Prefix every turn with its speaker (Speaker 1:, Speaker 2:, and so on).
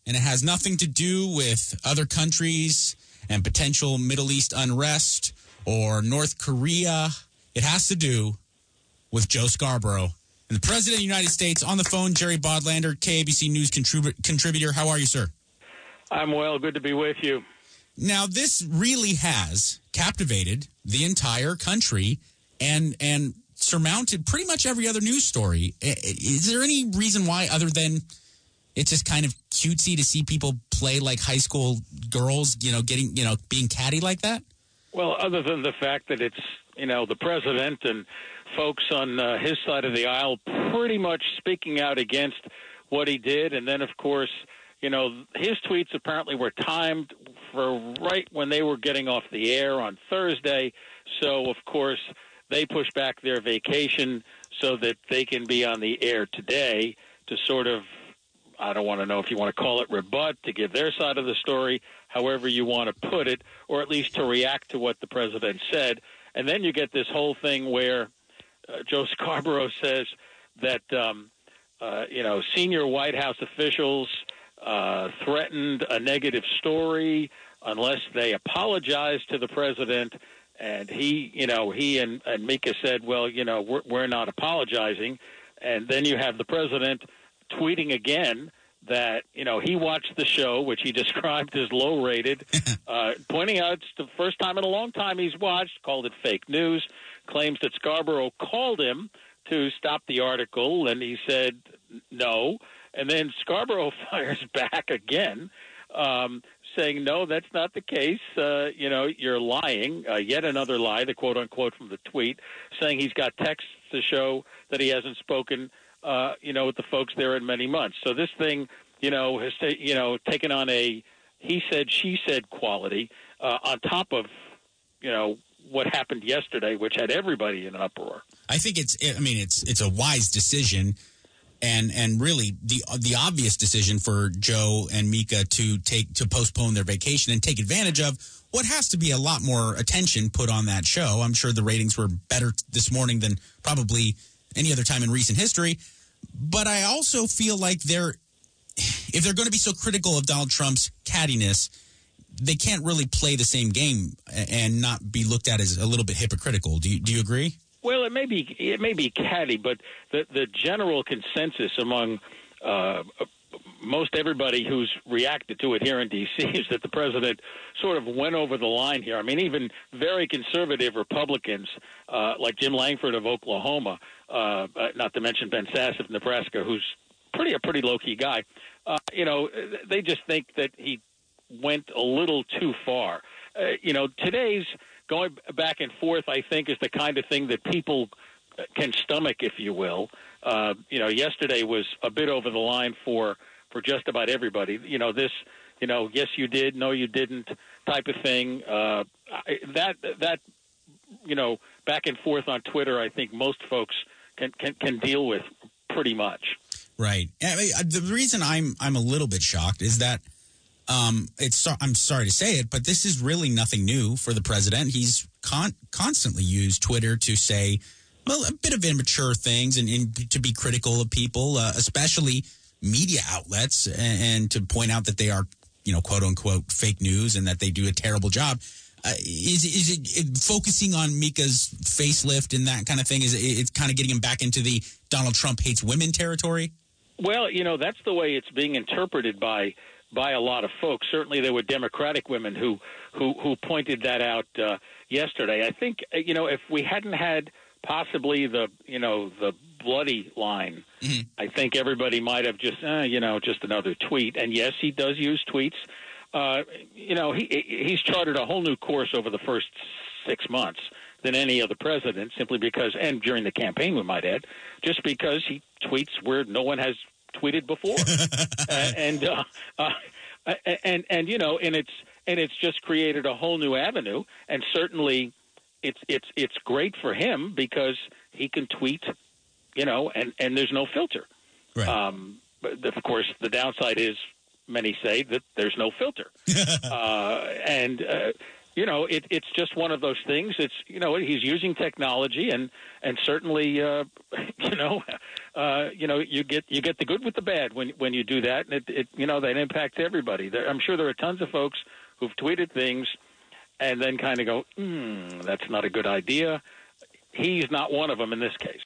Speaker 1: and it has nothing to do with other countries and potential Middle East unrest or North Korea. It has to do with Joe Scarborough. And the President of the United States on the phone, Jerry Bodlander, KABC News contributor. How are you, sir?
Speaker 2: I'm well. Good to be with you.
Speaker 1: Now, this really has captivated the entire country and surmounted pretty much every other news story. Is there any reason why, other than it's just kind of cutesy to see people play like high school girls, being catty like that?
Speaker 2: Well, other than the fact that it's, the president and folks on his side of the aisle pretty much speaking out against what he did. And then, of course, his tweets apparently were timed for right when they were getting off the air on Thursday. So, of course, they push back their vacation so that they can be on the air today to sort of, I don't want to know if you want to call it rebut, to give their side of the story, however you want to put it, or at least to react to what the president said. And then you get this whole thing where Joe Scarborough says that, senior White House officials threatened a negative story unless they apologize to the president. And he and Mika said, well, we're not apologizing. And then you have the president tweeting again that, he watched the show, which he described as low-rated, pointing out it's the first time in a long time he's watched, called it fake news, claims that Scarborough called him to stop the article, and he said no. And then Scarborough fires back again, saying, no, that's not the case. You're lying. Yet another lie, the quote-unquote from the tweet, saying he's got texts to show that he hasn't spoken with the folks there in many months. So this thing, has taken on a he said, she said quality on top of, what happened yesterday, which had everybody in an uproar.
Speaker 1: I think it's a wise decision and really the obvious decision for Joe and Mika to postpone their vacation and take advantage of what has to be a lot more attention put on that show. I'm sure the ratings were better this morning than probably any other time in recent history. But I also feel like if they're going to be so critical of Donald Trump's cattiness, they can't really play the same game and not be looked at as a little bit hypocritical. Do you agree?
Speaker 2: Well, it may be catty, but the general consensus among most everybody who's reacted to it here in D.C. is that the president sort of went over the line here. I mean, even very conservative Republicans like Jim Langford of Oklahoma, not to mention Ben Sasse of Nebraska, who's a pretty low-key guy, they just think that he went a little too far. Today's going back and forth, I think, is the kind of thing that people can stomach, if you will. Yesterday was a bit over the line for just about everybody. This, yes, you did, no, you didn't type of thing. That back and forth on Twitter, I think most folks can deal with pretty much.
Speaker 1: Right. The reason I'm a little bit shocked is that I'm sorry to say it, but this is really nothing new for the president. He's constantly used Twitter to say, well, a bit of immature things and to be critical of people, especially media outlets, and to point out that they are, quote unquote, fake news and that they do a terrible job. Is it focusing on Mika's facelift and that kind of thing? Is it kind of getting him back into the Donald Trump hates women territory?
Speaker 2: Well, that's the way it's being interpreted by a lot of folks. Certainly there were Democratic women who pointed that out yesterday. I think, if we hadn't had possibly the bloody line, mm-hmm. I think everybody might have just another tweet. And yes, he does use tweets. He's charted a whole new course over the first 6 months than any other president, simply because, and during the campaign, we might add, just because he tweets where no one has tweeted before, and it's just created a whole new avenue, and certainly it's great for him because he can tweet, and there's no filter.
Speaker 1: Right.
Speaker 2: But of course, the downside is many say that there's no filter, and it's just one of those things. It's he's using technology, and certainly you get the good with the bad when you do that, and that impacts everybody. I'm sure there are tons of folks who've tweeted things and then kind of go, that's not a good idea. He's not one of them in this case.